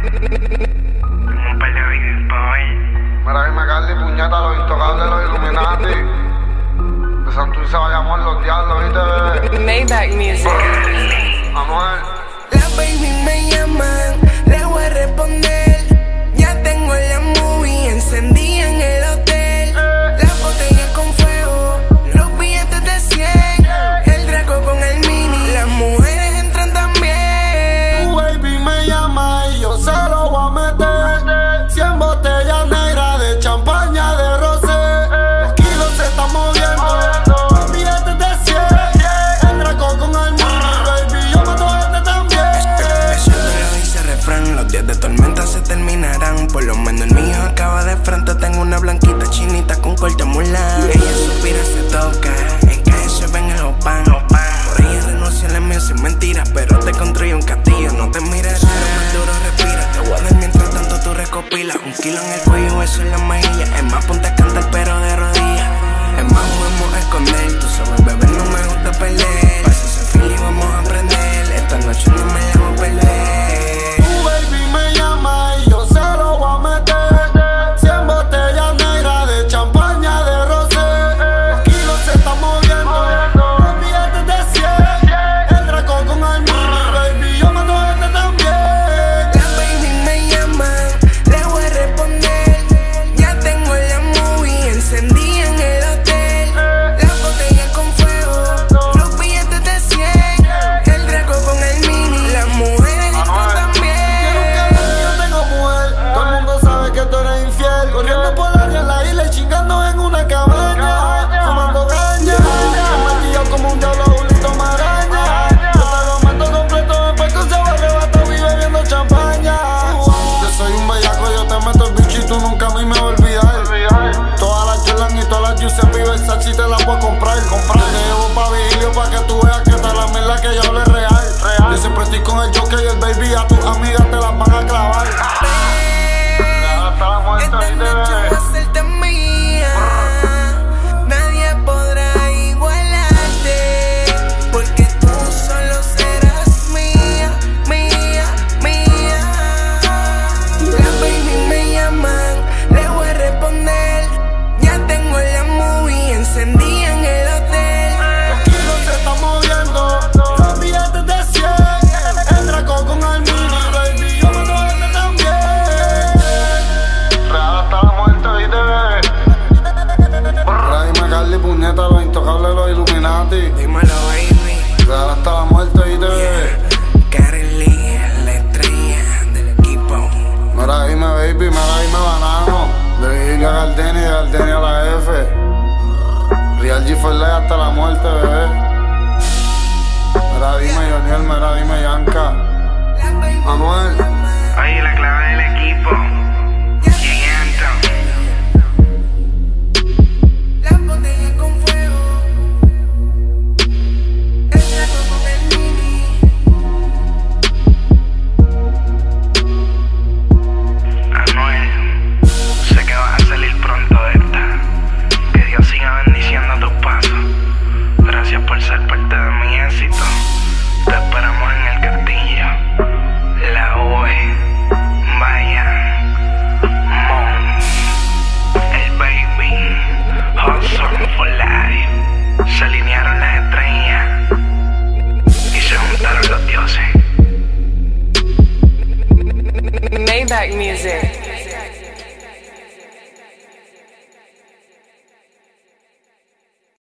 Un par de veces pa' hoy. Mira, dime Carly, puñeta, los intocables, los Illuminati. De Santurce vayamos los diablos, ¿viste, bebé? Maybach Music. Anuel. Las baby me llaman, le voy a responder. Ya tengo la movie encendida en el hotel. Las botellas con fuego, los billetes de 100. El Draco con el mini, las mujeres entran también. Tu baby me llama y yo se lo voy a meter. 100 botellas negras de champaña de rosé. Los kilos se están moviendo, los billetes de 100. El Draco con el mini, baby, yo mato a este también. Eso lo dice refrán, los días de tormenta se terminarán. Por lo menos el mío acaba de frente. Tengo una blanquita chinita con corte mulán. Ella suspira, se toca, en calle se ven el Opan. Por ella renuncia a la mía sin mentiras, pero te construye un castillo, no te mires raro, más duro respira. Te voy a dar mientras tanto tú recopilas. Un kilo en el cuello, eso en la mejilla. Es más, ponte a cantar pero de rodillas. Es más, juguemos a esconder. Tú sabes, bebé, no me gusta perder. Pasa ese feel y vamos a aprender. Esta noche no me la voy a perder. Tu baby me llama y yo se lo voy a meter. 100 botellas negras de champaña de rosé. Los kilos se están moviendo, los billetes de 100. El Draco con el mini, baby, yo mato a este también. Las baby me llaman, le voy a responder. Ya tengo la movie encendida en el hotel. Las botellas con fuego, los billetes de 100. El Draco con el mini, las mujeres entran también. Yo tengo mujer, todo el mundo sabe que tú eres infiel. Corriendo por la área en la isla y chingando en una cabaña. Fumando caña, maquillado como un diablo, Julito Maraña. Yo te lo meto completo en peco, se va arrebatado y bebiendo champaña. Yo soy un bellaco, yo te meto el bicho y tú nunca a mí me vas a olvidar. Todas las Jordan y todas las Giuseppe Versace te las voy a comprar. Yo te llevo pa' vigilio pa' que tú veas que esta la mierda que yo hablo es real. Yo siempre estoy con el Joker y el baby, a tus amigas te las van a clavar. Hasta la muerte, Esta ¿viste, noche bebé? va a ser mía. Nadie podrá igualarte, porque tú solo serás mía, mía, mía. Las baby me llaman, le voy a responder. Ya tengo la movie encendida en el hotel. Los kilos se están moviendo, los billetes de 100. El Draco con el mini, baby, yo mato a este también. Real hasta la muerte, ¿viste, bebé? Dime Carly, puñeta, los intocables, los Illuminati. Dímelo, baby. Real hasta la muerte, ¿viste, bebé? Carly, la estrella del equipo. Mira, dime, baby, mira, dime, banano. De Virginia a Gardenia y de Gardenia a la F. Real G for Life hasta la muerte, bebé. Mira, dime, Joniel, mira, dime, Yanka. Anuel. Oye, la clave del equipo. ¿Quién entra? Las botellas con fuego, el Draco con el mini. Anuel, sé que vas a salir pronto de esta. Que Dios siga bendiciendo tus pasos. Gracias por ser parte de mi éxito. Te esperamos en el castillo. La UE, Bayan, Mon, el baby, Hustle for Life. Se alinearon las estrellas y se juntaron los dioses. Maybach Music.